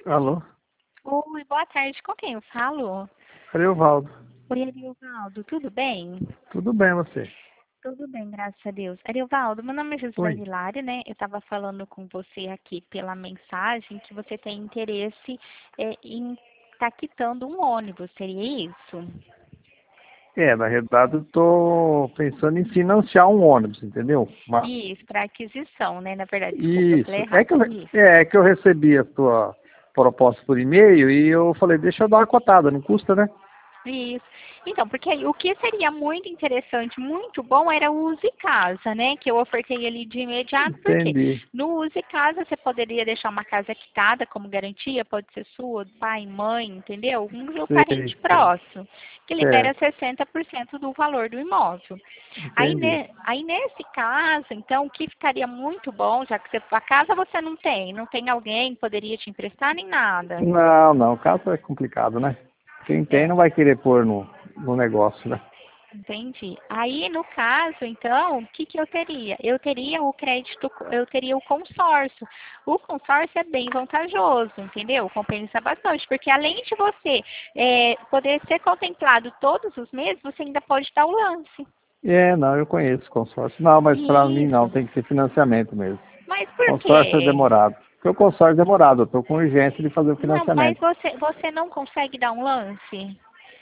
Alô? Oi, boa tarde. Com quem eu falo? Ariovaldo. Oi, Ariovaldo, tudo bem? Tudo bem, você? Tudo bem, graças a Deus. Ariovaldo, meu nome é Oi. Josilene Hilário, né? Eu estava falando com você aqui pela mensagem que você tem interesse em estar quitando um ônibus, seria isso? Na realidade eu tô pensando em financiar um ônibus, entendeu? Isso, para aquisição, né? Na verdade, desculpa, eu falei Isso. errado. Isso. É que eu recebi a tua proposta por e-mail e eu falei, deixa eu dar uma cotada, não custa, né? Isso. Então, porque aí o que seria muito interessante, muito bom, era o Use Casa, né? Que eu ofertei ali de imediato, porque Entendi. no Use Casa você poderia deixar uma casa quitada como garantia, pode ser sua, do pai, mãe, entendeu? Um Sei, parente sei. próximo, que libera Certo. 60% do valor do imóvel. Aí, Entendi. aí nesse caso, então, o que ficaria muito bom, já que a casa você não tem alguém que poderia te emprestar nem nada. Não, o caso é complicado, né? Quem tem É. não vai querer pôr no negócio, né? Entendi. Aí, no caso, então, o que que eu teria? Eu teria o crédito, eu teria o consórcio. O consórcio é bem vantajoso, entendeu? Compensa bastante, porque além de você poder ser contemplado todos os meses, você ainda pode dar o lance. Não, eu conheço consórcio. Não, mas para mim não, Isso. tem que ser financiamento mesmo. Mas por Consórcio é quê? demorado. Porque o consórcio é demorado, eu estou com urgência de fazer o Não, mas financiamento. você não consegue dar um lance?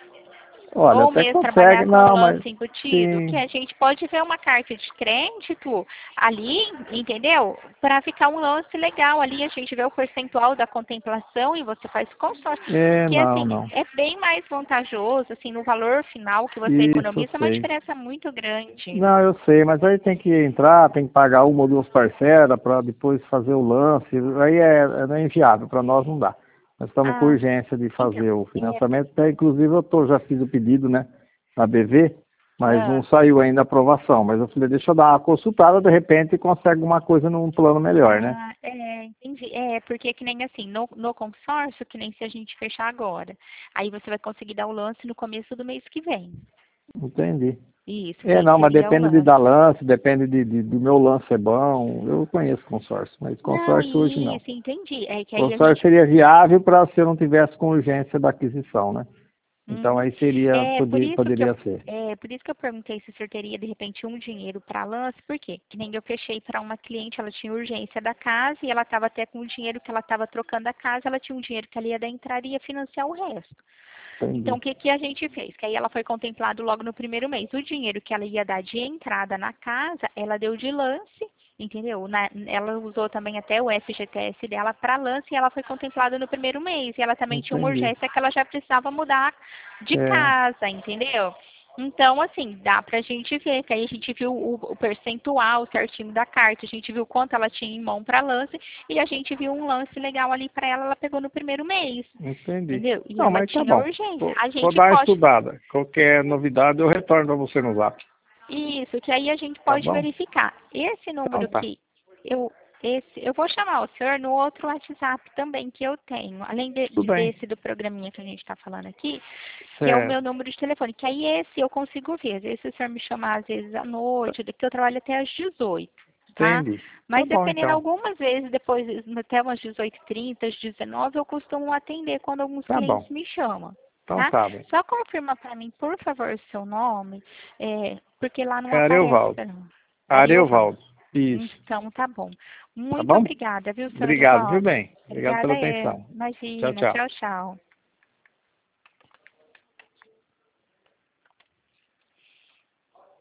Olha, Ou até mesmo trabalhar consegue, com o não, mas lance embutido, que sim, a gente pode ver uma carta de crédito ali, entendeu? Para ficar um lance legal ali, a gente vê o percentual da contemplação e você faz consórcio. Que assim, não. é bem mais vantajoso, assim, no valor final que você Isso, eu economiza, é uma sei. diferença muito grande. Não, eu sei, mas aí tem que entrar, tem que pagar uma ou duas parcelas para depois fazer o lance. Aí não é inviável, para nós não dá. Nós estamos com Ah, urgência de então, fazer o financiamento, até inclusive já fiz o pedido, né, na BV, mas não ah, saiu ainda a aprovação. Mas eu falei, deixa eu dar uma consultada, de repente consegue alguma coisa num plano melhor, né? entendi. É, porque que nem assim, no consórcio, que nem se a gente fechar agora. Aí você vai conseguir dar o lance no começo do mês que vem. Entendi. Isso, que aí Não, mas seria o depende de lance. dar lance, depende do meu lance ser bom. Eu conheço consórcio, mas Não, consórcio hoje não. isso, entendi. É que aí a Consórcio gente. seria viável para se eu não tivesse com urgência da aquisição, né? Então Uhum. aí seria, É por isso que eu, poderia ser. por isso que eu perguntei se o senhor teria de repente um dinheiro para lance, por quê? Que nem eu fechei para uma cliente, ela tinha urgência da casa e ela estava até com o dinheiro que ela estava trocando a casa, ela tinha um dinheiro que ela ia dar entrada e ia financiar o resto. Então, Entendi. o que que a gente fez? Que aí ela foi contemplado logo no primeiro mês. O dinheiro que ela ia dar de entrada na casa, ela deu de lance, entendeu? Ela usou também até o FGTS dela para lance e ela foi contemplada no primeiro mês. E ela também tinha uma Entendi. urgência que ela já precisava mudar de É, casa, entendeu? Então, assim, dá pra gente ver, que aí a gente viu o percentual certinho da carta, a gente viu quanto ela tinha em mão para lance, e a gente viu um lance legal ali para ela, ela pegou no primeiro mês. entendi. Entendeu? E Não, ela mas tá tinha bom. urgência. A Vou gente dar uma pode. estudada. Qualquer novidade eu retorno para você no Zap. Isso, que aí a gente Tá pode bom? verificar. Esse Então número tá. que eu. Eu vou chamar o senhor no outro WhatsApp também que eu tenho, além Tudo bem. desse do programinha que a gente está falando aqui, que é o meu Certo. número de telefone, que aí esse eu consigo ver. Às vezes se o senhor me chamar às vezes à noite, que eu trabalho até às 18, tá? Entendi. Tá Mas bom dependendo então. algumas vezes, depois até umas 18h30, às 19, eu costumo atender quando alguns Tá bom. clientes me chamam. Então Tá? tá bem. Só confirma para mim, por favor, o seu nome, porque lá não É aparece, Ariovaldo. não. Ariovaldo. Ariovaldo. Isso. Então, tá bom. Tá Muito bom? obrigada, viu, senhor Obrigado, viu Ariovaldo? bem? Obrigado Obrigada pela a ele. atenção. Tchau, Imagina. tchau. Tchau, tchau.